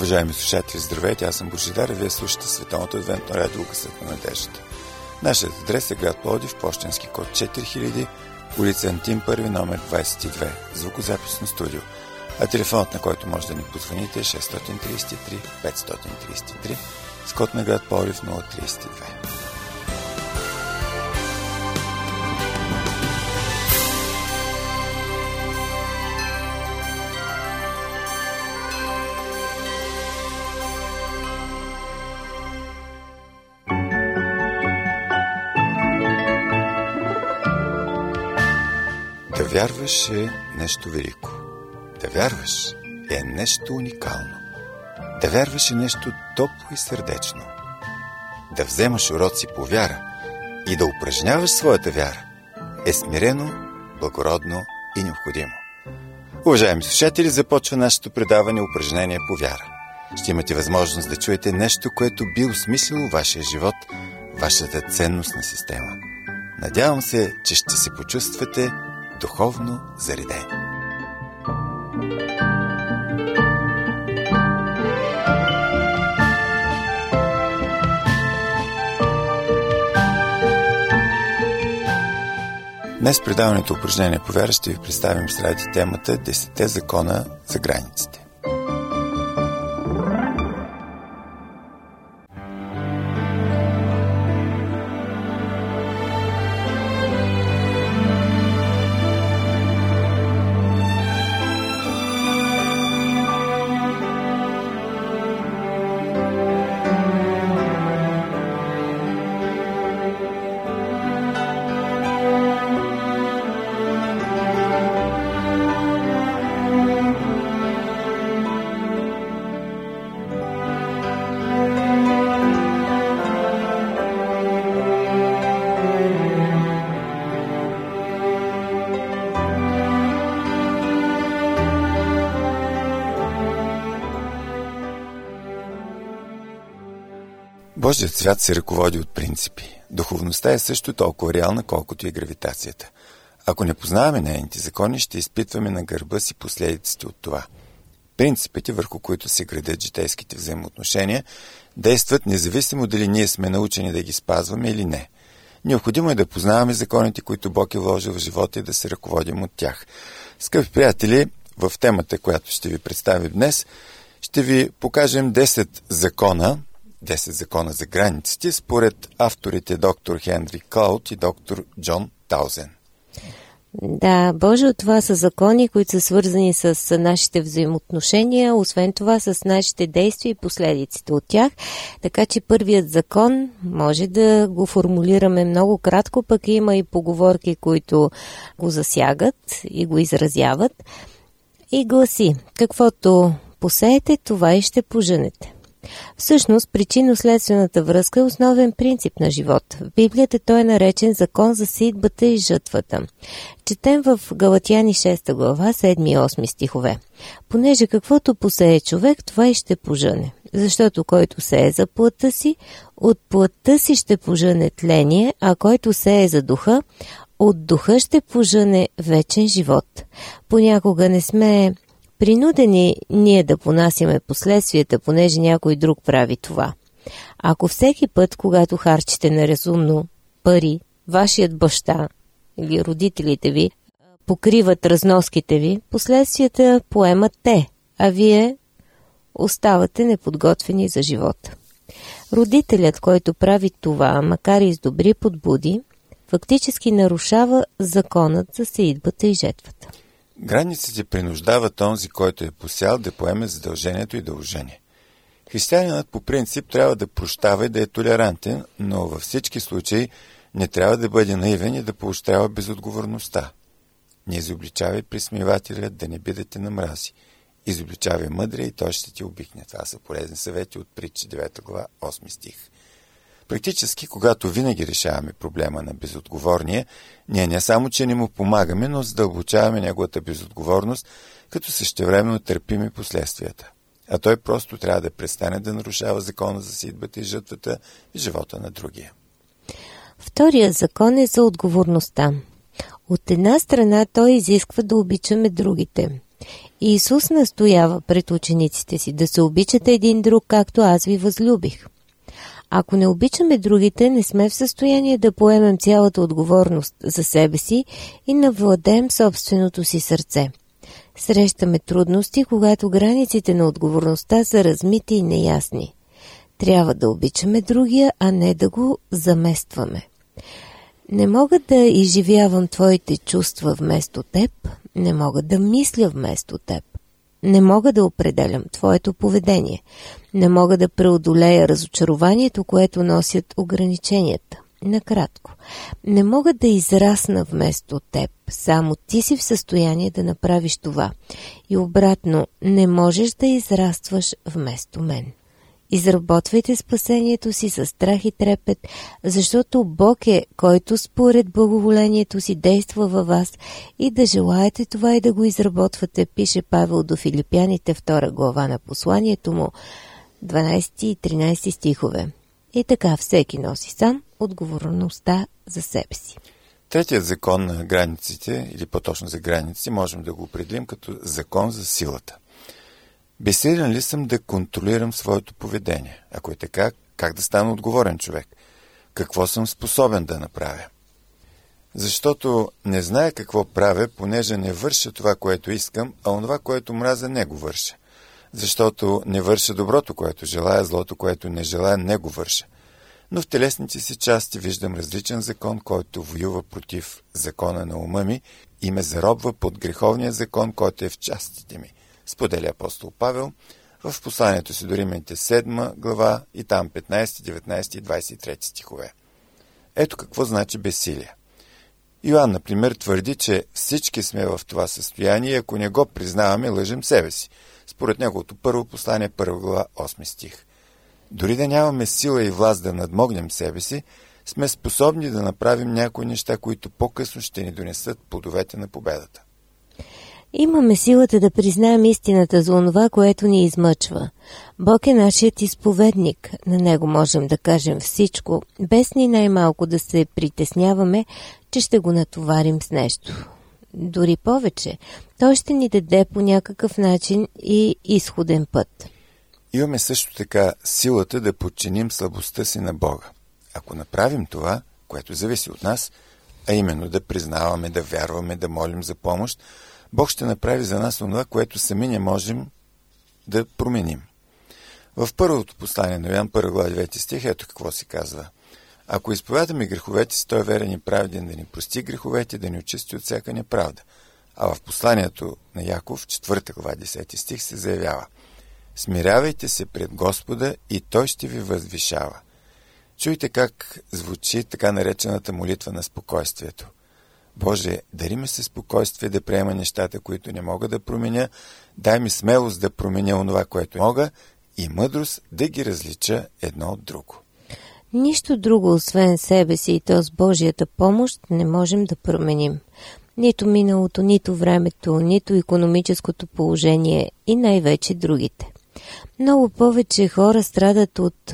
Уважаеми слушатели, здравейте, аз съм Божидар и вие слушате Световното адвентно радио Гласът на надеждата. Нашият адрес е град Пловдив, пощенски код 4000, улица Антим 1, номер 22, звукозаписно студио. А телефонът, на който може да ни позвоните, е 633 533, с код на град Пловдив 032. Да вярваш е нещо велико. Да вярваш е нещо уникално. Да вярваш е нещо топло и сърдечно. Да вземаш уроци по вяра и да упражняваш своята вяра е смирено, благородно и необходимо. Уважаеми слушатели, започва нашето предаване упражнение по вяра. Ще имате възможност да чуете нещо, което би осмислило вашия живот, вашата ценностна система. Надявам се, че ще се почувствате духовно заредени. Днес в предаването упражнение по вяра ще ви представим с ради темата 10 закона за границите. Божият свят се ръководи от принципи. Духовността е също толкова реална, колкото и гравитацията. Ако не познаваме нейните закони, ще изпитваме на гърба си последиците от това. Принципите, върху които се градят житейските взаимоотношения, действат независимо дали ние сме научени да ги спазваме или не. Необходимо е да познаваме законите, които Бог е вложил в живота и да се ръководим от тях. Скъпи приятели, в темата, която ще ви представим днес, ще ви покажем 10 закона за границите, според авторите доктор Хенри Клауд и доктор Джон Таузен. Да, Боже, това са закони, които са свързани с нашите взаимоотношения, освен това с нашите действия и последиците от тях. Така че първият закон може да го формулираме много кратко, пък има и поговорки, които го засягат и го изразяват. И гласи: каквото посеете, това и ще пожънете. Всъщност, причинно-следствената връзка е основен принцип на живота. В Библията той е наречен закон за сеитбата и жътвата. Четем в Галатяни 6 глава, 7 и 8 стихове. Понеже каквото посее човек, това и ще пожъне. Защото който сее за плътта си, от плътта си ще пожъне тление, а който сее за духа, от духа ще пожъне вечен живот. Понякога не сме принудени ние да понасяме последствията, понеже някой друг прави това. Ако всеки път, когато харчите неразумно пари, вашият баща или родителите ви покриват разноските ви, последствията поемат те, а вие оставате неподготвени за живота. Родителят, който прави това, макар и с добри подбуди, фактически нарушава законът за сеитбата и жетвата. Границите принуждават онзи, който е посял, да поеме задължението и дължение. Християнинът по принцип трябва да прощава и да е толерантен, но във всички случаи не трябва да бъде наивен и да поощрява безотговорността. Не изобличавай присмивателя, да не бидете на мрази. Изобличавай мъдрия и той ще ти обикне. Това са полезни съвети от Притчи 9 глава 8 стих. Практически, когато винаги решаваме проблема на безотговорния, ние не само, че не му помагаме, но задълбочаваме неговата безотговорност, като същевременно търпим последствията. А той просто трябва да престане да нарушава закона за сеитбата и жътвата в живота на другия. Вторият закон е за отговорността. От една страна той изисква да обичаме другите. Исус настоява пред учениците си да се обичате един друг, както аз ви възлюбих. Ако не обичаме другите, не сме в състояние да поемем цялата отговорност за себе си и навладеем собственото си сърце. Срещаме трудности, когато границите на отговорността са размити и неясни. Трябва да обичаме другия, а не да го заместваме. Не мога да изживявам твоите чувства вместо теб, не мога да мисля вместо теб. Не мога да определям твоето поведение. Не мога да преодолея разочарованието, което носят ограниченията. Накратко, не мога да израсна вместо теб. Само ти си в състояние да направиш това. И обратно, не можеш да израстваш вместо мен. Изработвайте спасението си със страх и трепет, защото Бог е, който според благоволението си действа във вас и да желаете това и да го изработвате, пише Павел до Филипяните 2 глава на посланието му, 12 и 13 стихове. И така всеки носи сам отговорността за себе си. Третият закон на границите, или по-точно за граници, можем да го определим като закон за силата. Безсилен ли съм да контролирам своето поведение? Ако е така, как да стана отговорен човек? Какво съм способен да направя? Защото не зная какво правя, понеже не върша това, което искам, а онова, което мразя, не го върша. Защото не върша доброто, което желая, злото, което не желая, не го върша. Но в телесните си части виждам различен закон, който воюва против закона на ума ми и ме заробва под греховния закон, който е в частите ми, споделя апостол Павел в посланието си до Римляните 7 глава и там 15, 19 и 23 стихове. Ето какво значи безсилие. Йоан, например, твърди, че всички сме в това състояние и ако не го признаваме, лъжем себе си. Според неговото първо послание, 1 глава, 8 стих. Дори да нямаме сила и власт да надмогнем себе си, сме способни да направим някои неща, които по-късно ще ни донесат плодовете на победата. Имаме силата да признаем истината за онова, което ни измъчва. Бог е нашият изповедник. На Него можем да кажем всичко, без ни най-малко да се притесняваме, че ще го натоварим с нещо. Дори повече, Той ще ни даде по някакъв начин и изходен път. Имаме също така силата да подчиним слабостта си на Бога. Ако направим това, което зависи от нас, а именно да признаваме, да вярваме, да молим за помощ, Бог ще направи за нас това, което сами не можем да променим. В първото послание на Йоан, 1 глава 9 стих, ето какво се казва. Ако изповядаме греховете си, Той е верен и праведен да ни прости греховете, да ни очисти от всяка неправда. А в посланието на Яков, 4 глава 10 стих, се заявява: смирявайте се пред Господа и Той ще ви възвишава. Чуйте как звучи така наречената молитва на спокойствието. Боже, дари ме се спокойствие да приема нещата, които не мога да променя, дай ми смелост да променя онова, което мога, и мъдрост да ги различа едно от друго. Нищо друго, освен себе си и то с Божията помощ, не можем да променим. Нито миналото, нито времето, нито икономическото положение и най-вече другите. Много повече хора страдат от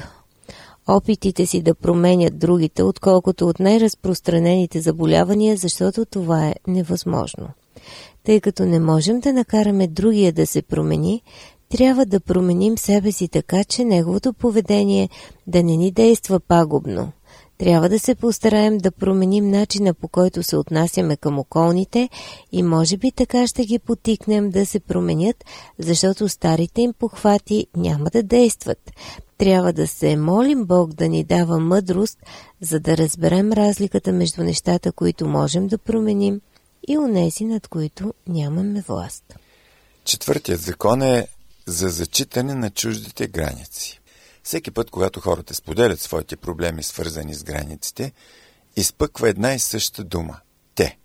опитите си да променят другите, отколкото от най-разпространените заболявания, защото това е невъзможно. Тъй като не можем да накараме другия да се промени, трябва да променим себе си така, че неговото поведение да не ни действа пагубно. Трябва да се постараем да променим начина, по който се отнасяме към околните и може би така ще ги потикнем да се променят, защото старите им похвати няма да действат. Трябва да се молим Бог да ни дава мъдрост, за да разберем разликата между нещата, които можем да променим, и онези, над които нямаме власт. Четвъртият закон е за зачитане на чуждите граници. Всеки път, когато хората споделят своите проблеми, свързани с границите, изпъква една и съща дума – те.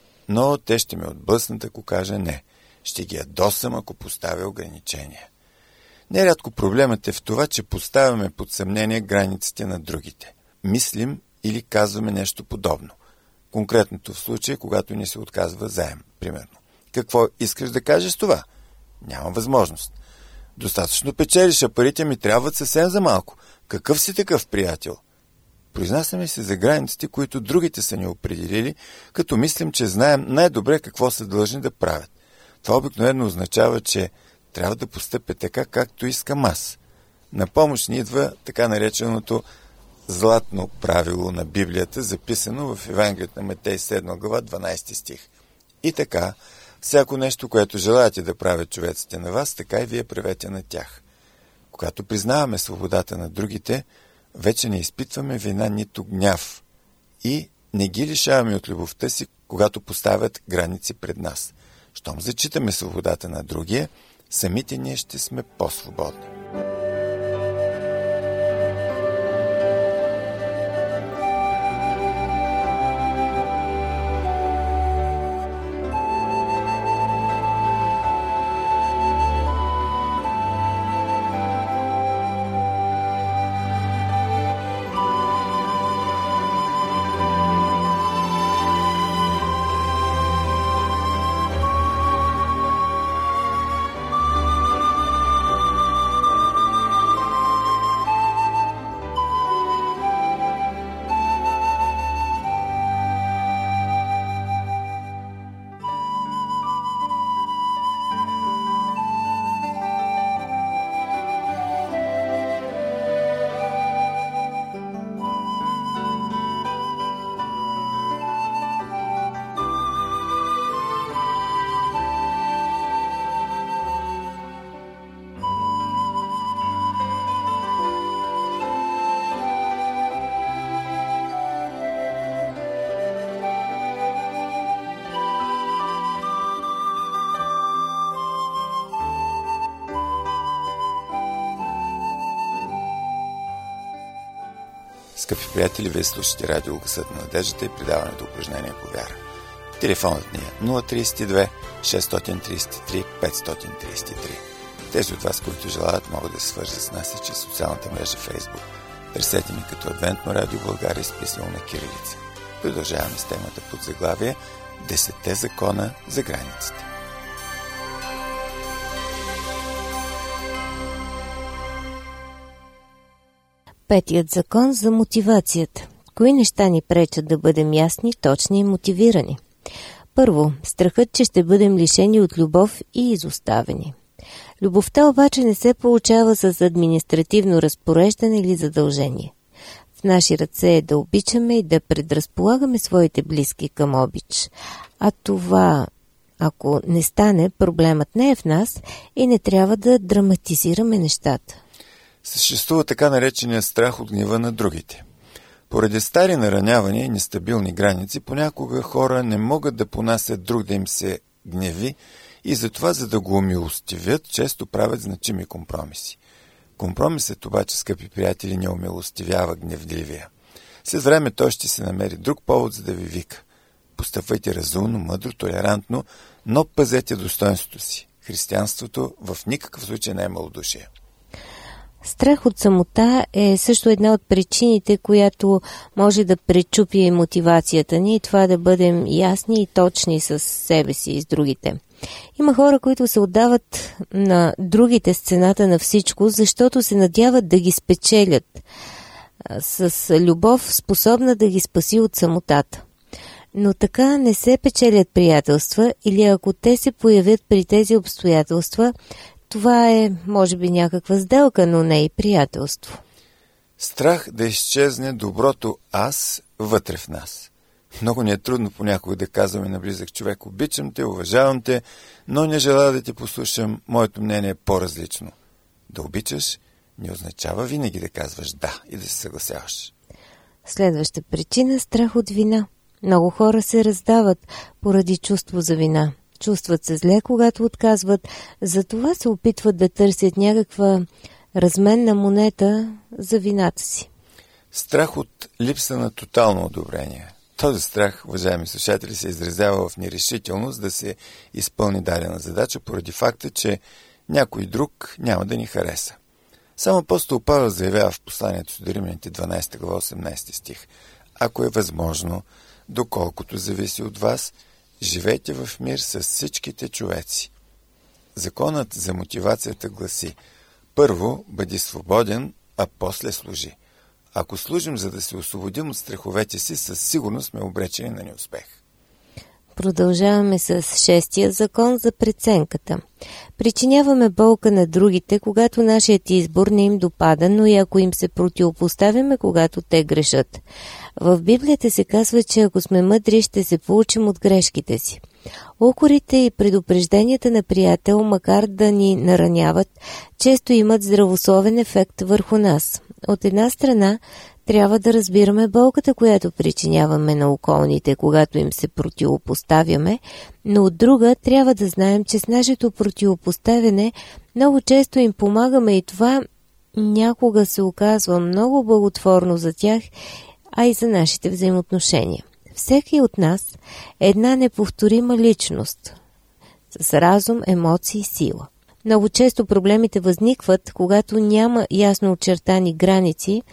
Но те ще ме отблъснат, ако кажа не. Ще ги ядосам, ако поставя ограничения. Нерядко проблемът е в това, че поставяме под съмнение границите на другите. Мислим или казваме нещо подобно. Конкретното в случай, когато ни се отказва заем, примерно. Какво искаш да кажеш това? Няма възможност. Достатъчно печелиш, а парите ми трябват съвсем за малко. Какъв си такъв приятел? Произнасяме се за границите, които другите са ни определили, като мислим, че знаем най-добре какво са длъжни да правят. Това обикновено означава, че трябва да постъпя така, както искам аз. На помощ ни идва така нареченото златно правило на Библията, записано в Евангелието на Матей 7 глава 12 стих. И така, всяко нещо, което желаете да правят човеците на вас, така и вие правете на тях. Когато признаваме свободата на другите, вече не изпитваме вина, нито гняв и не ги лишаваме от любовта си, когато поставят граници пред нас. Щом зачитаме свободата на другия, самите ние ще сме по-свободни. Скъпи приятели, вие слушате радио Гласът на надеждата и предаването упражнение по вяра. Телефонът ни е 032 633 533. Тези от вас, които желаят, могат да се свържат с нас и чрез социалната мрежа Facebook. Търсете ни като Адвентно радио България, изписано на кирилица. Продължаваме с темата под заглавие 10 закона за границите. Петият закон за мотивацията. Кои неща ни пречат да бъдем ясни, точни и мотивирани? Първо, страхът, че ще бъдем лишени от любов и изоставени. Любовта обаче не се получава с административно разпореждане или задължение. В наши ръце е да обичаме и да предразполагаме своите близки към обич. А това, ако не стане, проблемът не е в нас и не трябва да драматизираме нещата. Съществува така наречения страх от гнева на другите. Поради стари наранявания и нестабилни граници, понякога хора не могат да понасят друг да им се гневи и затова, за да го умилостивят, често правят значими компромиси. Компромисът обаче, скъпи приятели, не умилостивява гневливия. След време той ще се намери друг повод, за да ви вика. Постъпвайте разумно, мъдро, толерантно, но пазете достоинството си. Християнството в никакъв случай не е малодушие. Страх от самота е също една от причините, която може да пречупи мотивацията ни и това да бъдем ясни и точни с себе си и с другите. Има хора, които се отдават на другите с цената на всичко, защото се надяват да ги спечелят с любов, способна да ги спаси от самотата. Но така не се печелят приятелства или ако те се появят при тези обстоятелства, това е, може би, някаква сделка, но не и приятелство. Страх да изчезне доброто аз вътре в нас. Много ни е трудно понякога да казваме на близък човек: обичам те, уважавам те, но не желая да те послушам, моето мнение е по-различно. Да обичаш не означава винаги да казваш да и да се съгласяваш. Следваща причина – страх от вина. Много хора се раздават поради чувство за вина. Чувстват се зле, когато отказват, затова се опитват да търсят някаква разменна монета за вината си. Страх от липса на тотално одобрение. Този страх, уважаеми слушатели, се изразява в нерешителност да се изпълни дадена задача поради факта, че някой друг няма да ни хареса. Само апостол Павел заявява в посланието до Римляните 12 глава 18 стих: ако е възможно, доколкото зависи от вас, живейте в мир с всичките човеци. Законът за мотивацията гласи: първо бъди свободен, а после служи. Ако служим, за да се освободим от страховете си, със сигурност сме обречени на неуспех. Продължаваме с 6-я закон за преценката. Причиняваме болка на другите, когато нашият избор не им допада, но и ако им се противопоставяме, когато те грешат. В Библията се казва, че ако сме мъдри, ще се поучим от грешките си. Укорите и предупрежденията на приятел, макар да ни нараняват, често имат здравословен ефект върху нас. От една страна, трябва да разбираме болката, която причиняваме на околните, когато им се противопоставяме, но от друга трябва да знаем, че с нашето противопоставяне много често им помагаме и това някога се оказва много благотворно за тях, а и за нашите взаимоотношения. Всеки от нас е една неповторима личност с разум, емоции и сила. Много често проблемите възникват, когато няма ясно очертани граници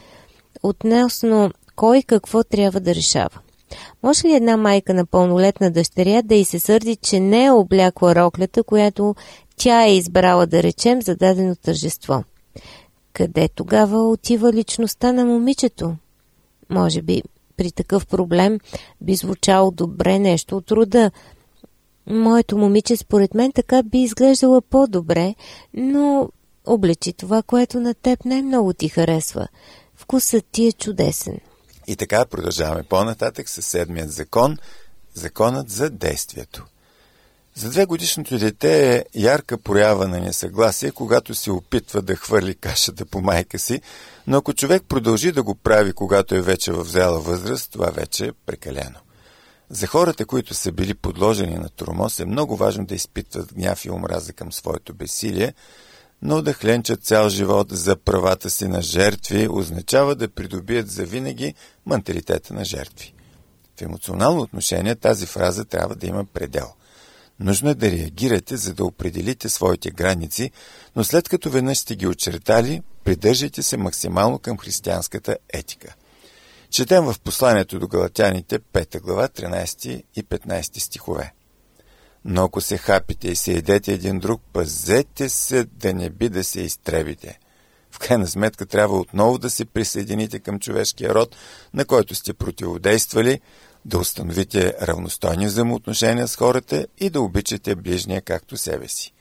относно кой какво трябва да решава. Може ли една майка на пълнолетна дъщеря да й се сърди, че не е облякла роклята, която тя е избрала, да речем, за дадено тържество? Къде тогава отива личността на момичето? Може би при такъв проблем би звучало добре нещо от рода: моето момиче според мен така би изглеждала по-добре, но облечи това, което на теб най-много ти харесва. Вкусът ти е чудесен. И така продължаваме по-нататък с 7-ият закон, законът за действието. За 2-годишното дете е ярка проява на несъгласие, когато се опитва да хвърли кашата по майка си, но ако човек продължи да го прави, когато е вече в зряла възраст, това вече е прекалено. За хората, които са били подложени на тормоз, е много важно да изпитват гняв и омраза към своето безсилие, но да хленчат цял живот за правата си на жертви означава да придобият завинаги менталитета на жертви. В емоционално отношение тази фраза трябва да има предел. Нужно е да реагирате, за да определите своите граници, но след като веднъж сте ги очертали, придържайте се максимално към християнската етика. Четем в посланието до Галатяните, 5 глава, 13 и 15 стихове. Но ако се хапите и се едете един друг, пазете се да не би да се изтребите. В крайна сметка трябва отново да се присъедините към човешкия род, на който сте противодействали, да установите равностойни взаимоотношения с хората и да обичате ближния както себе си.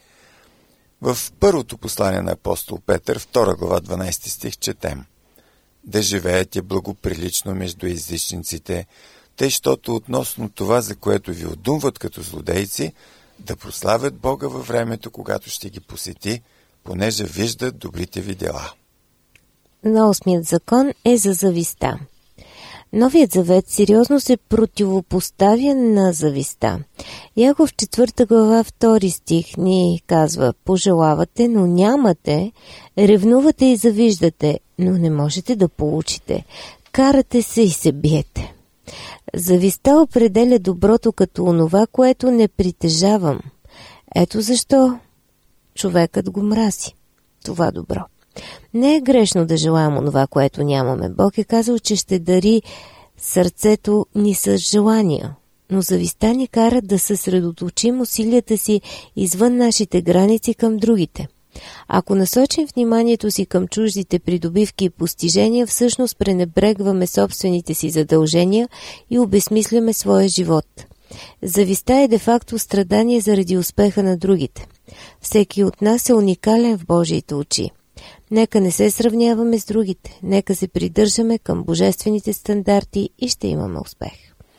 В първото послание на апостол Петър, 2 глава, 12 стих, четем: да живеете благоприлично между езичниците, тъй, щото относно това, за което ви одумват като злодейци, да прославят Бога във времето, когато ще ги посети, понеже виждат добрите ви дела. На 8-ият закон е за зависта. Новият завет сериозно се противопоставя на зависта. Яков 4 глава 2 стих ни казва: пожелавате, но нямате, ревнувате и завиждате, но не можете да получите, карате се и се биете. Завистта определя доброто като онова, което не притежавам. Ето защо човекът го мрази. Това добро. Не е грешно да желаем онова, което нямаме. Бог е казал, че ще дари сърцето ни с желания, но завистта ни кара да съсредоточим усилията си извън нашите граници към другите. Ако насочим вниманието си към чуждите придобивки и постижения, всъщност пренебрегваме собствените си задължения и обезсмисляме своя живот. Завистта е де-факто страдание заради успеха на другите. Всеки от нас е уникален в Божиите очи. Нека не се сравняваме с другите, нека се придържаме към божествените стандарти и ще имаме успех.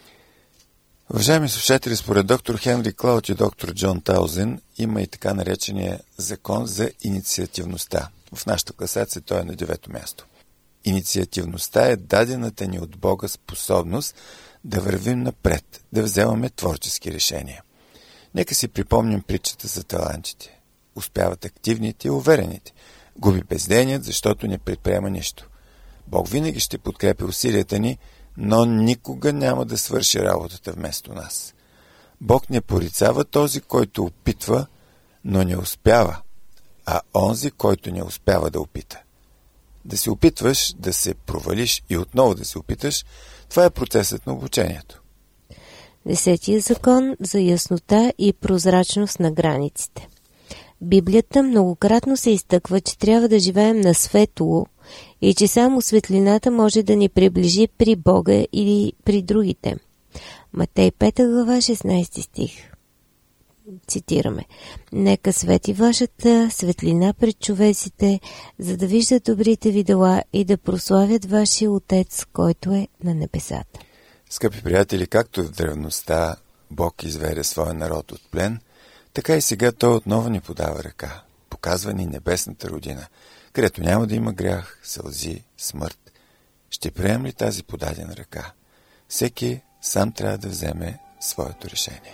Уважаеми слушатели, според доктор Хенри Клауд и доктор Джон Таузен има и така наречения закон за инициативността. В нашата класация той е на 9-то място. Инициативността е дадената ни от Бога способност да вървим напред, да вземаме творчески решения. Нека си припомним притчата за талантите. Успяват активните и уверените. Губи безденият, защото не предприема нищо. Бог винаги ще подкрепи усилията ни, но никога няма да свърши работата вместо нас. Бог не порицава този, който опитва, но не успява, а онзи, който не успява да опита. Да се опитваш, да се провалиш и отново да се опиташ, това е процесът на обучението. 10-ият закон за яснота и прозрачност на границите. Библията многократно се изтъква, че трябва да живеем на светло и че само светлината може да ни приближи при Бога или при другите. Матей 5 глава 16 стих. Цитираме: „Нека свети вашата светлина пред човеците, за да виждат добрите ви дела и да прославят вашия Отец, който е на небесата.“ Скъпи приятели, както в древността Бог изведе своя народ от плен, така и сега Той отново ни подава ръка. Показва ни небесната родина, където няма да има грях, сълзи, смърт. Ще прием ли тази подадена ръка? Всеки сам трябва да вземе своето решение.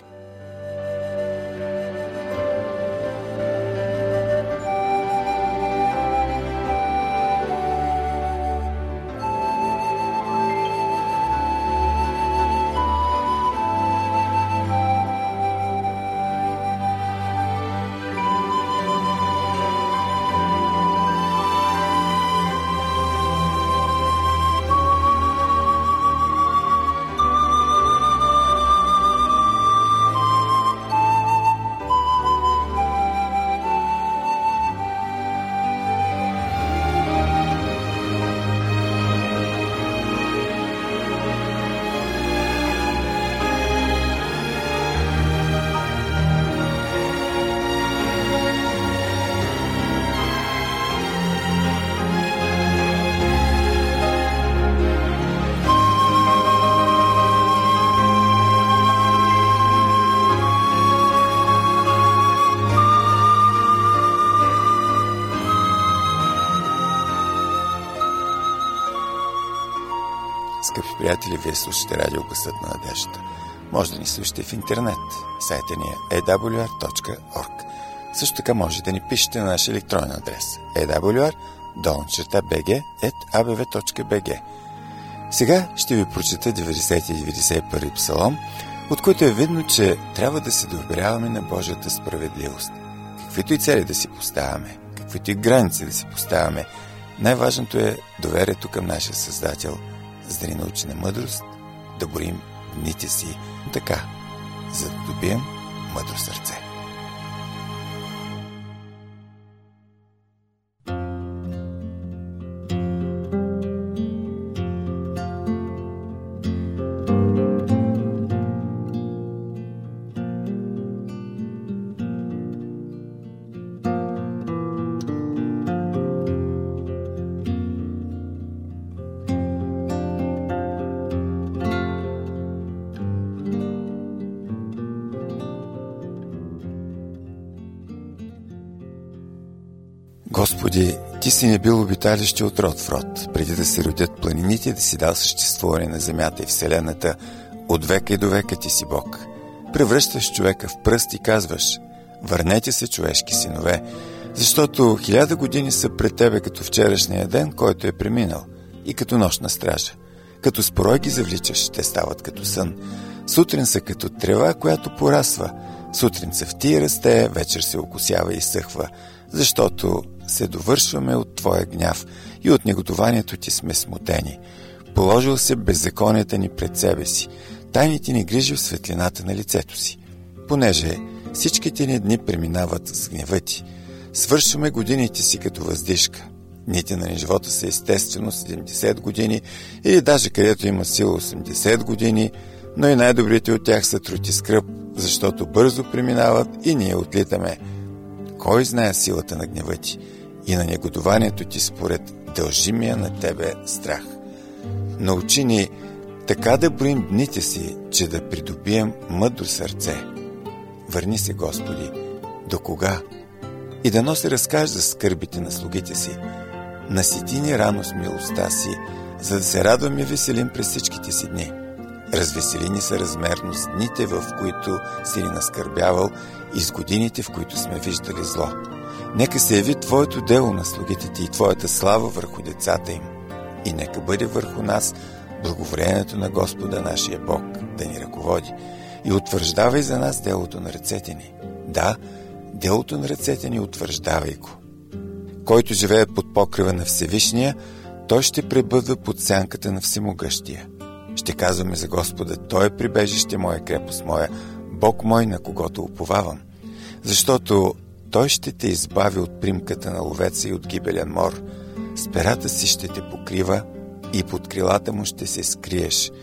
Скъпи приятели, вие слушате радио Гласът на надеждата. Може да ни слушате в интернет. Сайта ни е awr.org. Също така може да ни пишете на наш електронен адрес awr@abv.bg. Сега ще ви прочета 90 и 91 псалом, от който е видно, че трябва да се доверяваме на Божията справедливост. Каквито и цели да си поставяме, каквито и граници да си поставяме, най-важното е доверието към нашия Създател, за да ни научи на мъдрост, да борим дните си така, за да добием мъдро сърце. Господи, Ти си не бил обиталище от род в род, преди да се родят планините, да си дал съществуване на земята и вселената. От века и до века Ти си Бог. Превръщаш човека в пръст и казваш: върнете се, човешки синове, защото 1000 години са пред Тебе като вчерашния ден, който е преминал, и като нощна стража. Като спорой ги завличаш, те стават като сън. Сутрин са като трева, която порасва. Сутрин се втие расте, вечер се окосява и съхва, защото се довършваме от Твоя гняв и от негодованието Ти сме смутени. Положил се беззаконията ни пред себе си, тайните ни грижи в светлината на лицето си. Понеже всичките ни дни преминават с гнева Ти, свършваме годините си като въздишка. Дните на живота са естествено 70 години или даже където има сила 80 години, но и най-добрите от тях са труд и скръб, защото бързо преминават и ние отлитаме. Кой знае силата на гнева Ти и на негодованието Ти според дължимия на Тебе страх? Научи ни така да броим дните си, че да придобием мъдро сърце. Върни се, Господи, до кога? И дано се разкаже за скърбите на слугите си. Насити ни рано с милостта си, за да се радваме и веселим през всичките си дни. Развесели ни съразмерно с дните, в които си ни наскърбявал, и с годините, в които сме виждали зло. Нека се яви Твоето дело на слугите Ти и Твоята слава върху децата им. И нека бъде върху нас благоволението на Господа нашия Бог да ни ръководи. И утвърждавай за нас делото на ръцете ни. Да, делото на ръцете ни утвърждавай го. Който живее под покрива на Всевишния, той ще пребъдва под сянката на Всемогъщия. Ще казваме за Господа: Той е прибежище моя, крепост моя, Бог мой, на когото уповавам. Защото Той ще те избави от примката на ловеца и от гибелен мор. С перата си ще те покрива и под крилата му ще се скриеш.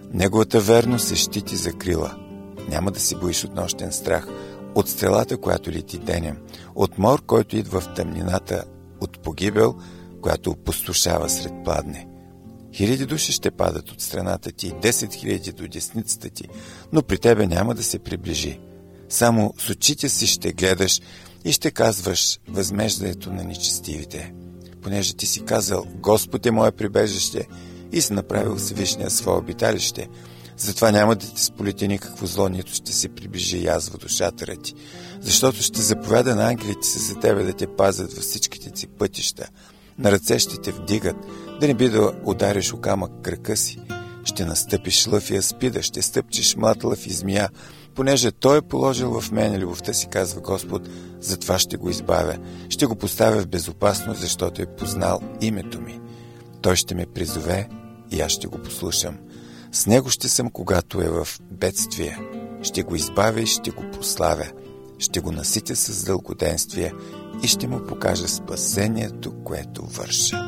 Неговата верност е щит и закрила. Няма да се боиш от нощен страх, от стрелата, която лети денем, от мор, който идва в тъмнината, от погибел, която опустошава сред пладне. 1000 души ще падат от страната ти, 10 000 до десницата ти, но при тебе няма да се приближи. Само с очите си ще гледаш и ще казваш възмеждането на нечестивите. Понеже ти си казал, Господ е мое прибежище и си направил Всевишния свое обиталище, затова няма да ти сполети никакво зло, нито ще се приближи язва до шатъра ти, защото ще заповяда на ангелите си за тебе да те пазят във всичките ти пътища. На ръце ще те вдигат, да не би да удариш о камък крака си. Ще настъпиш лъв и аспида, ще стъпчеш млад лъв и змия, понеже Той е положил в мене любовта си, казва Господ, затова ще го избавя. Ще го поставя в безопасност, защото е познал името ми. Той ще ме призове и аз ще го послушам. С него ще съм, когато е в бедствие. Ще го избавя и ще го прославя. Ще го наситя с дългоденствие и ще му покажа спасението, което върша.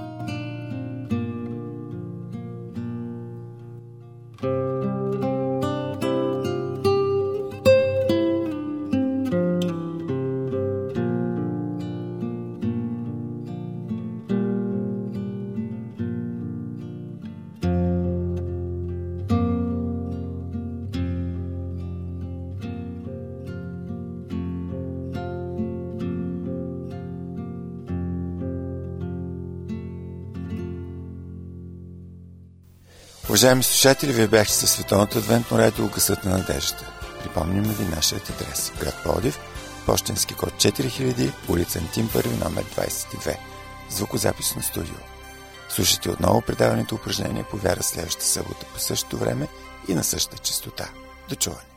Уважаеми слушатели, вие бяхте със Световното адвентно радио Гласът на надеждата. Припомняме ви нашият адрес. Град Пловдив, пощенски код 4000, улица Антим 1, номер 22. Звукозаписно студио. Слушайте отново предаването упражнение по вяра следващата събота по същото време и на същата честота. До чуване!